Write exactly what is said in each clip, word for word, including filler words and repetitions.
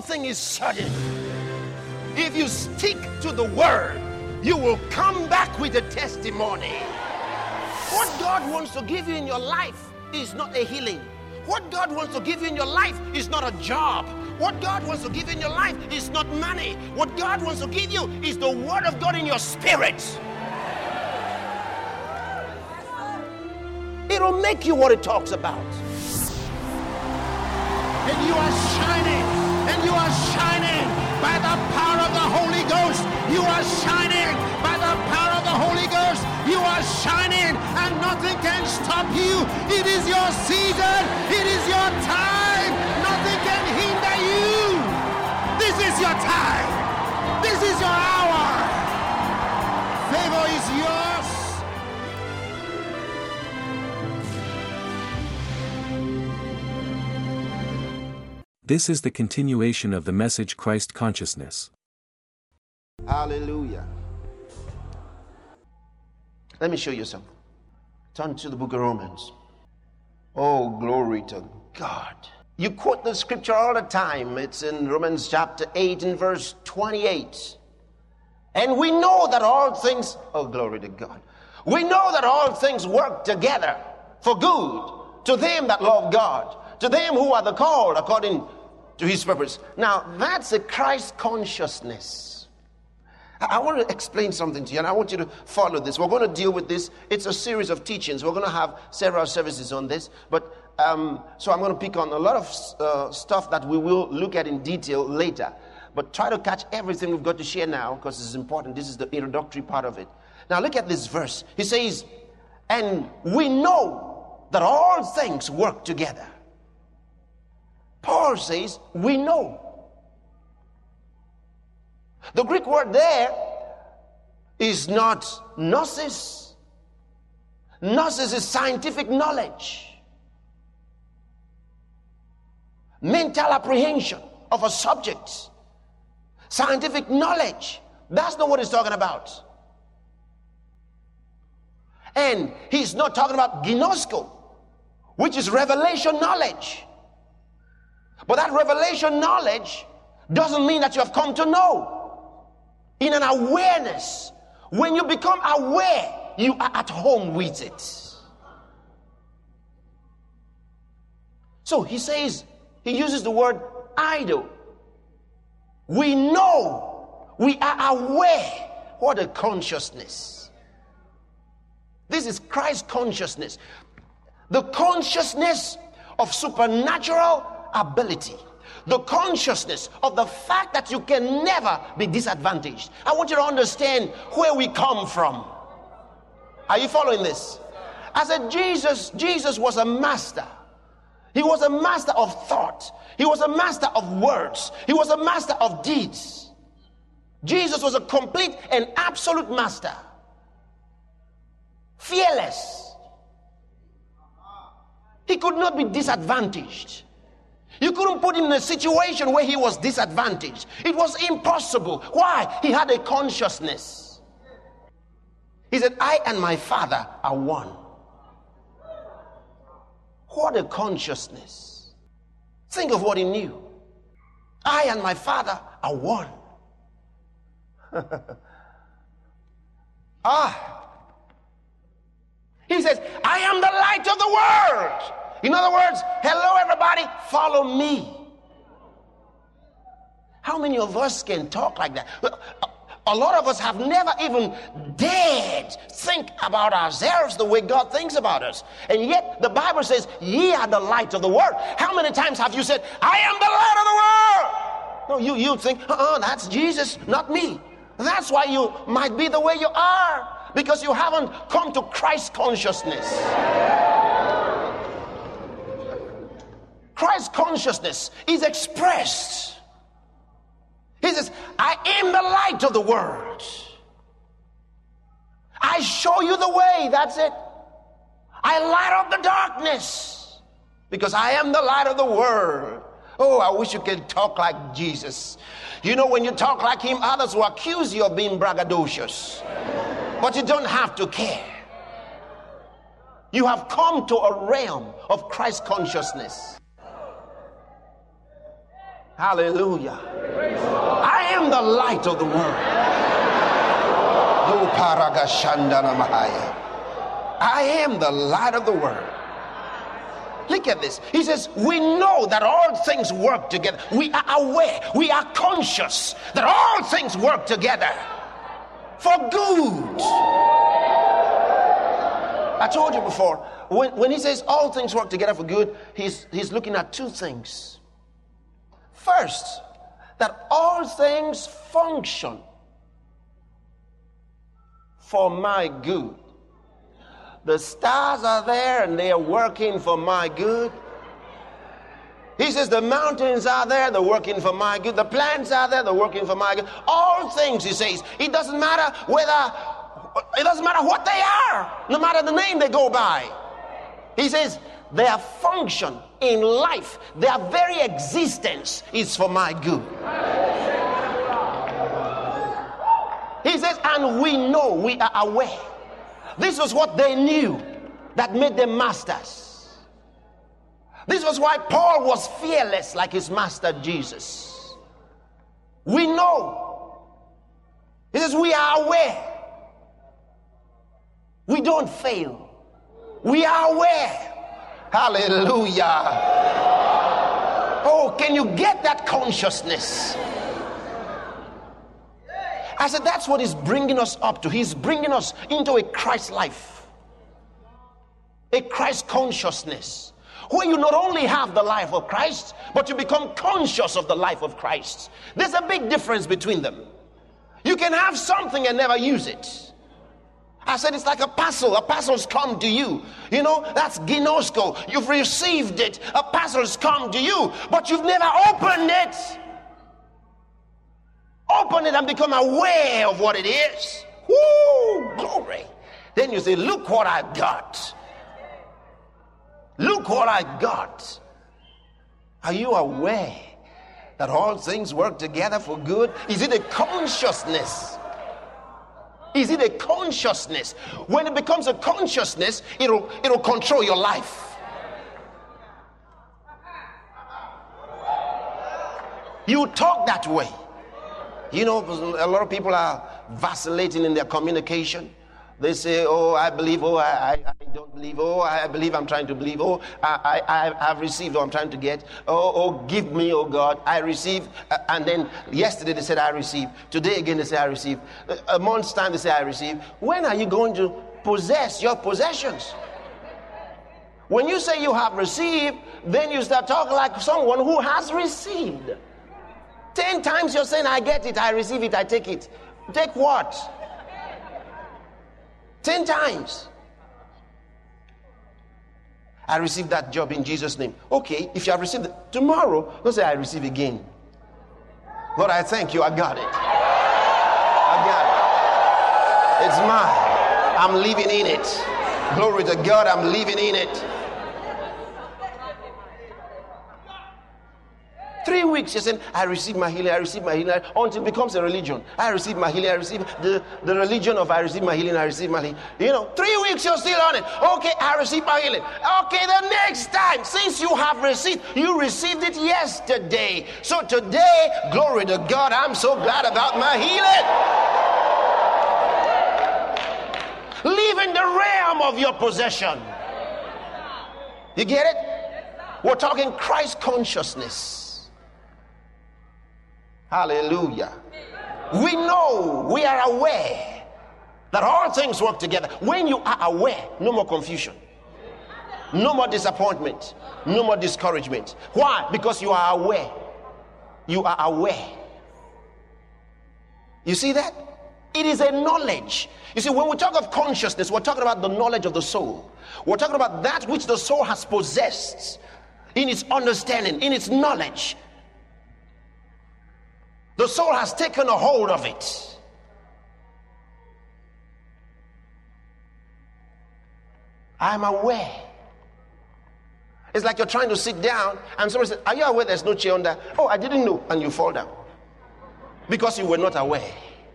thing is certain. If you stick to the word, you will come back with a testimony. What God wants to give you in your life is not a healing. What God wants to give you in your life is not a job. What God wants to give you in your life is not money. What God wants to give you is the word of God in your spirit. It'll make you what it talks about. And you are shining, and you are shining by the power of the Holy Ghost. You are shining by the power of the Holy Ghost. You are shining, and nothing can stop you. It is your season. It is your time. Nothing can hinder you. This is your time. This is your hour. Favor is yours. This is the continuation of the message Christ Consciousness. Hallelujah. Let me show you something. Turn to the book of Romans. Oh, glory to God. You quote the scripture all the time. It's in Romans chapter eight and verse twenty-eight. And we know that all things, oh, glory to God. We know that all things work together for good to them that love God, to them who are the called according to his purpose. Now, that's a Christ consciousness. I want to explain something to you, and I want you to follow this. We're going to deal with this. It's a series of teachings. We're going to have several services on this. But um, so I'm going to pick on a lot of uh, stuff that we will look at in detail later. But try to catch everything we've got to share now, because it's important. This is the introductory part of it. Now, look at this verse. He says, and we know that all things work together. Paul says, we know. The Greek word there is not gnosis. Gnosis is scientific knowledge, mental apprehension of a subject, scientific knowledge. That's not what he's talking about. And he's not talking about gnosko, which is revelation knowledge. But that revelation knowledge doesn't mean that you have come to know. In an awareness, when you become aware, you are at home with it. So he says, he uses the word idle. We know, we are aware. What a consciousness. This is Christ consciousness. The consciousness of supernatural ability. The consciousness of the fact that you can never be disadvantaged. I want you to understand where we come from. Are you following this? I said Jesus, Jesus was a master. He was a master of thought. He was a master of words. He was a master of deeds. Jesus was a complete and absolute master. Fearless. He could not be disadvantaged. You couldn't put him in a situation where he was disadvantaged. It was impossible. Why? He had a consciousness. He said, I and my Father are one. What a consciousness. Think of what he knew. I and my Father are one. ah. He says, I am the light of the world. In other words, hello everybody, follow me. How many of us can talk like that? A lot of us have never even dared think about ourselves the way God thinks about us. And yet the Bible says, ye are the light of the world. How many times have you said, I am the light of the world? No, you, you think, uh-uh, that's Jesus, not me. That's why you might be the way you are, because you haven't come to Christ consciousness. Christ consciousness is expressed. He says, I am the light of the world. I show you the way. That's it. I light up the darkness because I am the light of the world. Oh, I wish you could talk like Jesus. You know, when you talk like him, others will accuse you of being braggadocious. But you don't have to care. You have come to a realm of Christ consciousness. Hallelujah. I am the light of the world. I am the light of the world. Look at this. He says, we know that all things work together. We are aware, we are conscious that all things work together for good. I told you before, when, when he says all things work together for good, he's, he's looking at two things. First, that all things function for my good. The stars are there and they are working for my good. He says the mountains are there, they're working for my good. The plants are there, they're working for my good. All things, he says, it doesn't matter whether, it doesn't matter what they are, no matter the name they go by. He says their function in life, their very existence is for my good. He says, and we know, we are aware. This was what they knew that made them masters. This was why Paul was fearless like his master Jesus. We know. He says, we are aware. We don't fail. We are aware. Hallelujah. Oh, can you get that consciousness? I said, that's what he's bringing us up to. He's bringing us into a Christ life, a Christ consciousness, where you not only have the life of Christ, but you become conscious of the life of Christ. There's a big difference between them. You can have something and never use it. I said, it's like a parcel. A parcel's come to you. You know, that's ginosko. You've received it. A parcel's come to you, but you've never opened it. Open it and become aware of what it is. Woo, glory. Then you say, look what I got. Look what I got. Are you aware that all things work together for good? Is it a consciousness? Is it a consciousness? When it becomes a consciousness, it'll, it'll control your life. You talk that way. You know, a lot of people are vacillating in their communication. They say, oh, I believe, oh, I, I, I don't believe, oh, I believe, I'm trying to believe, oh, I, I, I've received, oh, I'm trying to get, oh, oh, give me, oh God, I receive. And then yesterday they said, I receive. Today again they say, I receive. A month's time they say, I receive. When are you going to possess your possessions? When you say you have received, then you start talking like someone who has received. Ten times you're saying, I get it, I receive it, I take it. Take what? Ten times. I received that job in Jesus' name. Okay, if you have received it, tomorrow, don't say, I receive again. Lord, I thank you, I got it. I got it. It's mine. I'm living in it. Glory to God, I'm living in it. Three weeks, you're saying, I receive my healing, I receive my healing, until it becomes a religion. I receive my healing, I receive the, the religion of I receive my healing, I receive my healing. You know, three weeks you're still on it. Okay, I receive my healing. Okay, the next time, since you have received, you received it yesterday. So today, glory to God, I'm so glad about my healing. Live in the realm of your possession. You get it? We're talking Christ consciousness. Hallelujah. We know, we are aware that all things work together. When you are aware, no more confusion, no more disappointment, no more discouragement. Why? Because you are aware. You are aware. You see that? It is a knowledge. You see, when we talk of consciousness, we're talking about the knowledge of the soul. We're talking about that which the soul has possessed in its understanding, in its knowledge. The soul has taken a hold of it. I'm aware. It's like you're trying to sit down and somebody says, are you aware there's no chair on there? Oh, I didn't know. And you fall down because you were not aware.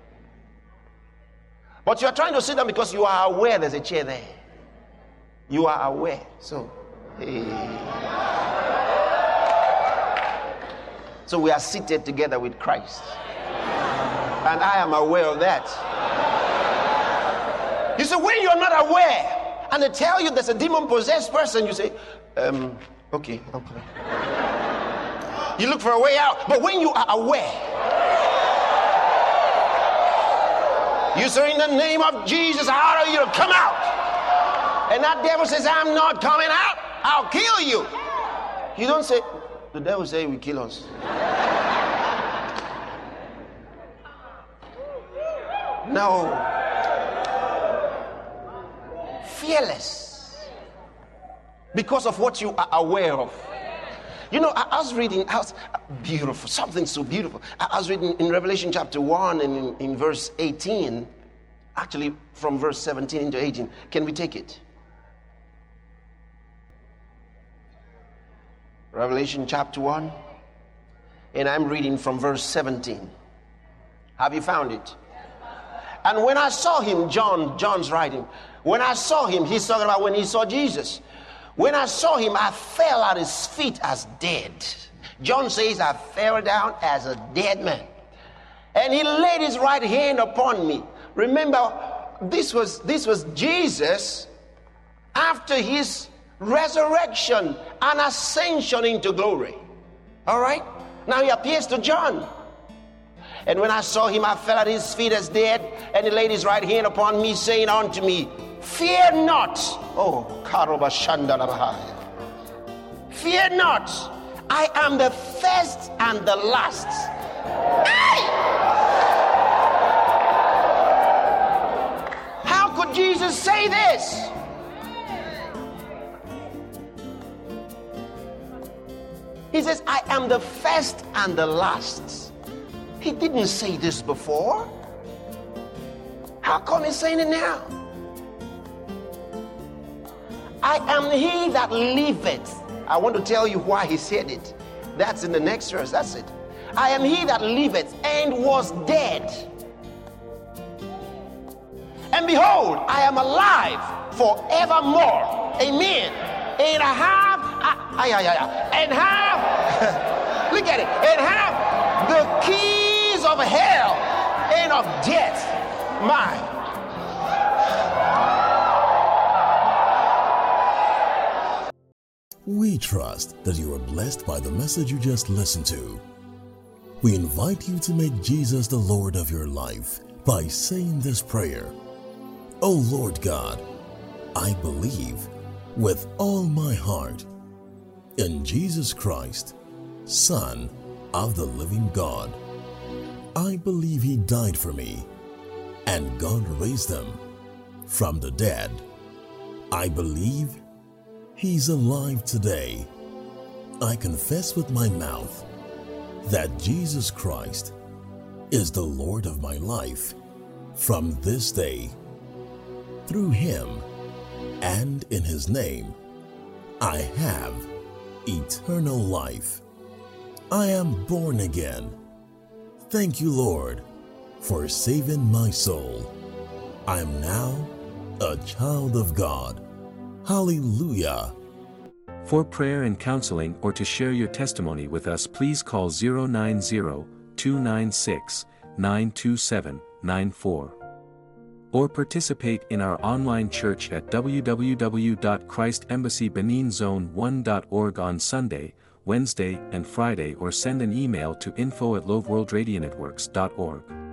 But you're trying to sit down because you are aware there's a chair there. You are aware. So, hey. So we are seated together with Christ. And I am aware of that. You see, when you're not aware and they tell you there's a demon-possessed person, you say, um, okay, okay. You look for a way out. But when you are aware, you say, in the name of Jesus, I order you to come out. And that devil says, I'm not coming out. I'll kill you. You don't say, the devil say he will kill us. No. Fearless. Because of what you are aware of. You know, I, I was reading, I was, beautiful, something so beautiful. I, I was reading in Revelation chapter one and in, in verse eighteen, actually from verse seventeen into eighteen. Can we take it? Revelation chapter one, and I'm reading from verse seventeen. Have you found it? And when I saw him, John, John's writing, when I saw him, he's talking about when he saw Jesus. When I saw him, I fell at his feet as dead. John says, I fell down as a dead man. And he laid his right hand upon me. Remember, this was, this was Jesus after his resurrection and ascension into glory. All right? Now he appears to John. And when I saw him, I fell at his feet as dead, and he laid his right hand upon me, saying unto me, fear not. Oh, Karoba Shandalabahaya. Fear not. I am the first and the last. Hey! How could Jesus say this? He says, I am the first and the last. He didn't say this before. How come he's saying it now? I am he that liveth. I want to tell you why he said it. That's in the next verse. That's it. I am he that liveth and was dead. And behold, I am alive forevermore. Amen. And I have, I, I, I, I, and have, look at it, and have the keys of hell and of death. My. We trust that you are blessed by the message you just listened to. We invite you to make Jesus the Lord of your life by saying this prayer. O Lord God, I believe with all my heart in Jesus Christ, Son of the living God. I believe he died for me and God raised him from the dead. I believe he's alive today. I confess with my mouth that Jesus Christ is the Lord of my life from this day. Through him and in his name, I have eternal life. I am born again. Thank you, Lord, for saving my soul. I am now a child of God. Hallelujah. For prayer and counseling or to share your testimony with us, please call zero nine zero, two nine six, nine two seven, nine four. Or participate in our online church at w w w dot christ embassy benin zone one dot org on Sunday, Wednesday, and Friday, or send an email to info at loveworldradionetworks dot org.